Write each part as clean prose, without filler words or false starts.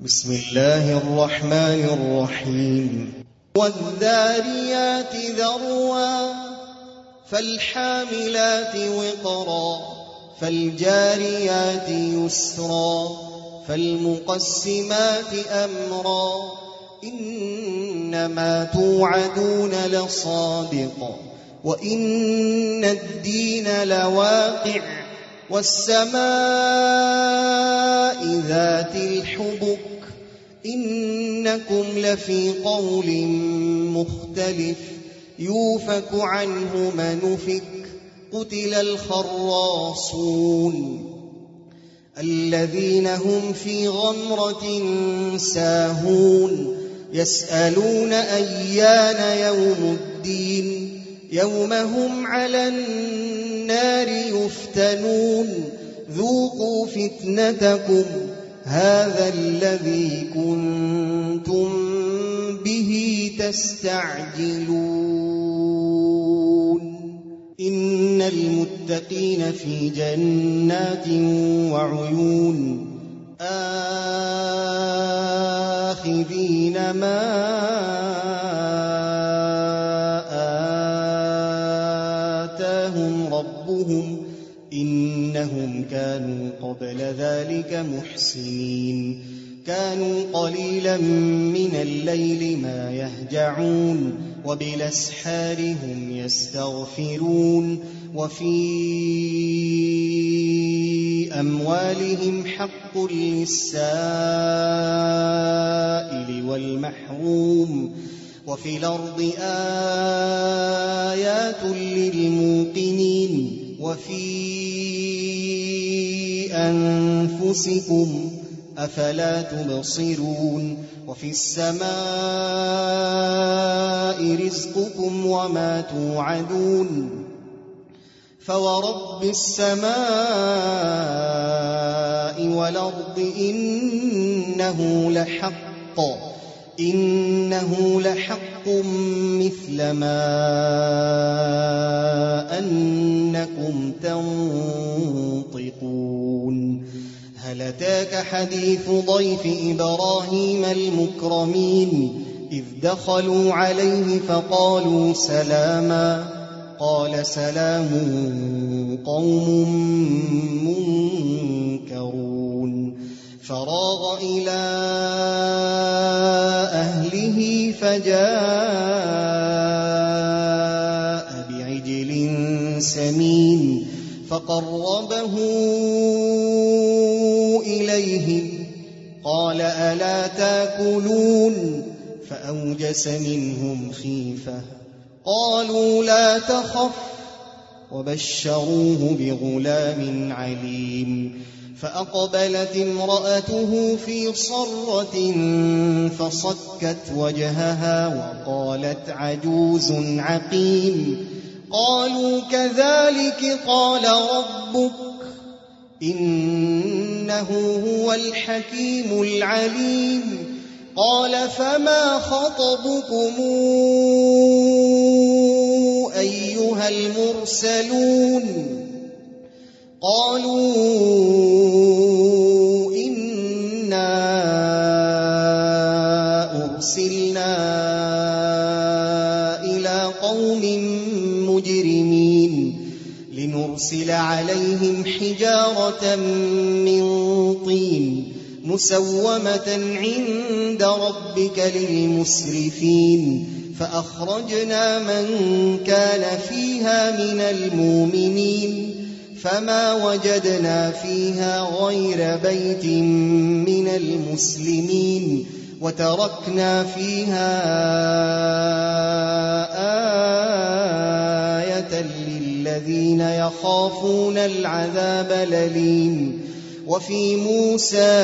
بسم الله الرحمن الرحيم والذاريات ذروا فالحاملات وقرا فالجاريات يسرا فالمقسمات أمرا إنما توعدون لصادق وإن الدين لواقع والسماء ذات الحبك إنكم لفي قول مختلف يوفك عنه من أفك قتل الخراصون الذين هم في غمرة ساهون يسألون أيان يوم الدين يوم هم على النار يفتنون ذوقوا فتنتكم هذا الذي كنتم به تستعجلون إن المتقين في جنات وعيون آخذين ما آتاهم ربهم إنهم كانوا قبل ذلك محسنين كانوا قليلا من الليل ما يهجعون وبالأسحار هم يستغفرون وفي أموالهم حق للسائل والمحروم وفي الأرض آيات للموقنين وفي أنفسكم أفلا تبصرون وفي السماء رزقكم وما توعدون فورب السماء والأرض إنه لحق مثل ما أنكم تنطقون هل أتاك حديث ضيف إبراهيم المكرمين إذ دخلوا عليه فقالوا سلاما قال سلام قوم منكرون فراغ إلى أهله فجاء بعجل سمين فقربه إليهم قال ألا تأكلون فأوجس منهم خيفة قالوا لا تخف وبشروه بغلام عليم فأقبلت امرأته في صرة فصكت وجهها وقالت عجوز عقيم قالوا كذلك قال ربك إنه هو الحكيم العليم قال فما خطبكم أيها المرسلون قالوا إنا أرسلنا إلى قوم مجرمين لنرسل عليهم حجارة من طين مسومة عند ربك للمسرفين فأخرجنا من كان فيها من المؤمنين فما وجدنا فيها غير بيت من المسلمين وتركنا فيها آية للذين يخافون العذاب الأليم وفي موسى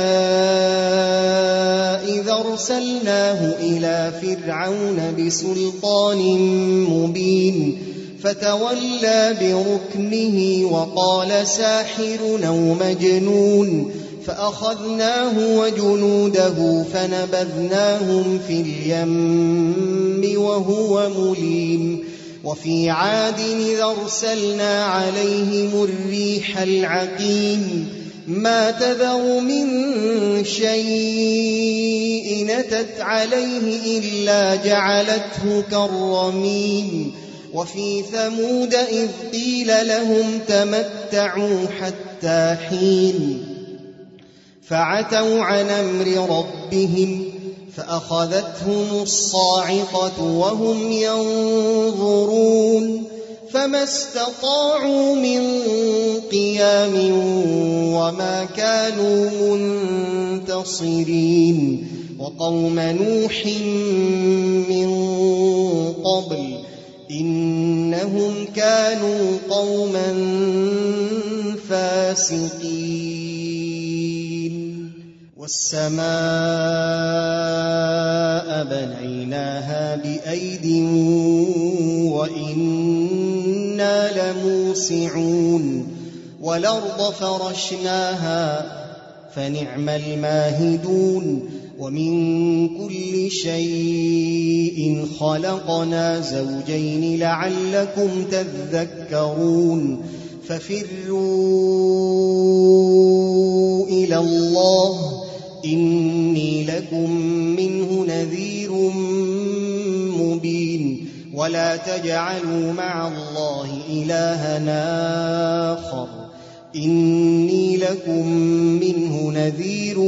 إذا أرسلناه إلى فرعون بسلطان مبين فتولى بركنه وقال ساحر أو مجنون فأخذناه وجنوده فنبذناهم في اليم وهو مليم وفي عاد إذا أرسلنا عليهم الريح العقيم ما تذر من شيء أتت عليه إلا جعلته كالرميم وفي ثمود إذ قيل لهم تمتعوا حتى حين فعتوا عن أمر ربهم فأخذتهم الصاعقة وهم ينظرون فما استطاعوا من قيام وما كانوا منتصرين وقوم نوح من قبل إنهم كانوا قوما فاسقين والسماء بنيناها بأيد وإنا لموسعون والأرض فرشناها فنعم الماهدون ومن كل شيء خلقنا زوجين لعلكم تذكرون ففروا إلى الله إني لكم منه نذير مبين ولا تجعلوا مع الله إلهًا آخر إني لكم منه نذير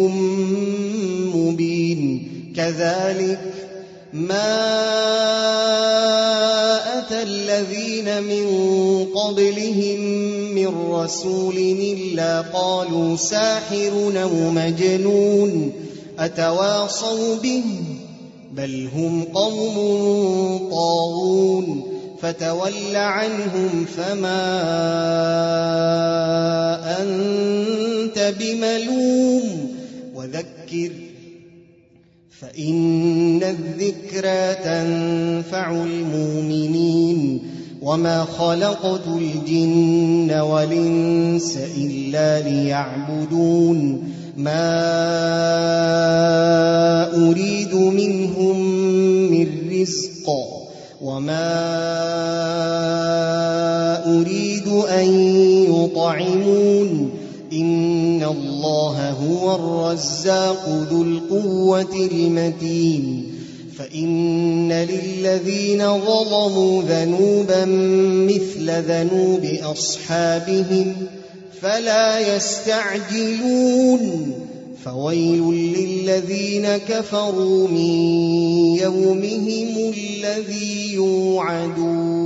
مبين كذلك ما أتى الذين من قبلهم من رسول إلا قالوا ساحر أو مجنون أتواصوا به بل هم قوم طاغون فتول عنهم فما أنت بملوم وذكر فإن الذكرى تنفع المؤمنين وما خلقت الجن والإنس إلا ليعبدون ما أريد منهم من رزق وما أريد أن يطعمون إن الله هو الرزاق ذو القوة المتين فإن للذين ظلموا ذنوبا مثل ذنوب أصحابهم فلا يستعجلون فويل للذين كفروا من يومهم الذي يوعدون